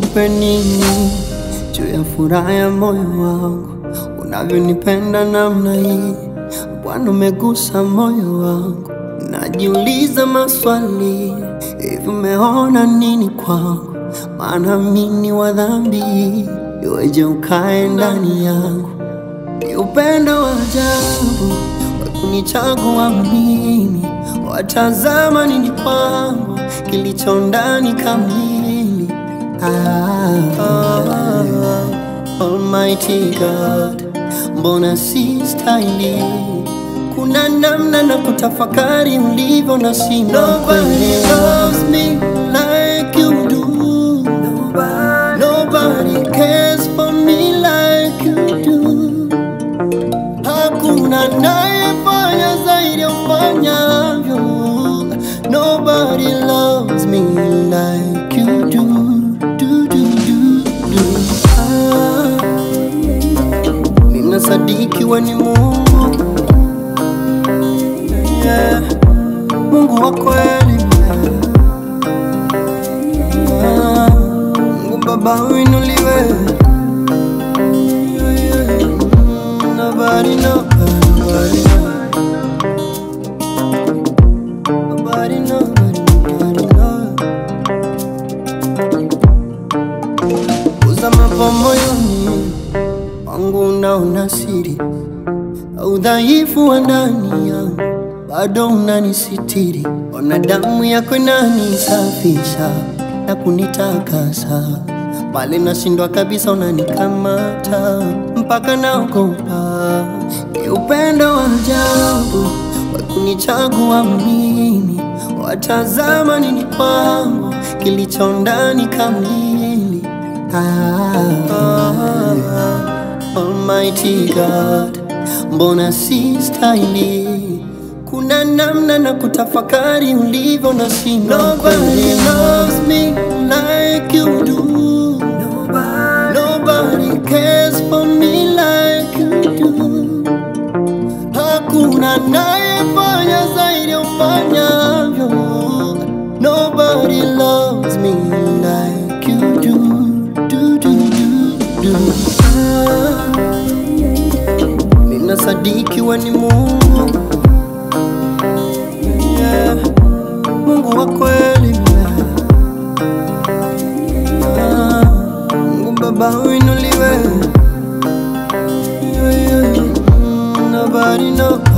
nikupe nini juu ya furaha ya moyo wangu, unavyonipenda namna hii. Bwana umegusa moyo wangu, najiuliza maswali, hivi umeona nini kwangu? Maana mimi wa dhambi, iweje ukae ndani yangu? Ni upendo wa ajabu kunichagua mimi, watazama nini kwangu kilicho ndani kamili. Almighty God, mbona si stahili? Kuna namna na kutafakari ulivyo na sina. Nobody loves me like you do. Nobody cares for me like you do. Hakuna anayefanya zaidi ya ufanyavyo. Nobody loves me like you do. Ninasadiki wewe ni Mungu, yeah. Mungu wa kweli, Mungu Baba uinuliwe. Nobody knows. Uzama kwa moyoni wangu unaona siri, udhaifu wa ndani yangu bado unanisitiri. Ona damu yako inanisafisha na kunitakasa, pale nashindwa kabisa unanikamata mpaka naogopa. Ni upendo wa ajabu kunichagua mimi, watazama nini kwangu kilicho ndani kamili. Almighty God, mbona si stahili? Kuna namna na kutafakari ulivyo na sina. Nobody loves me like you do. Nobody cares for me like you do. Hakuna anayefanya zaidi ya ufanyavyo. Nobody loves me like you do. Ninasadiki wewe ni Mungu, yeah. Mungu wa kweli, Mungu Baba uinuliwe. Nobody knows.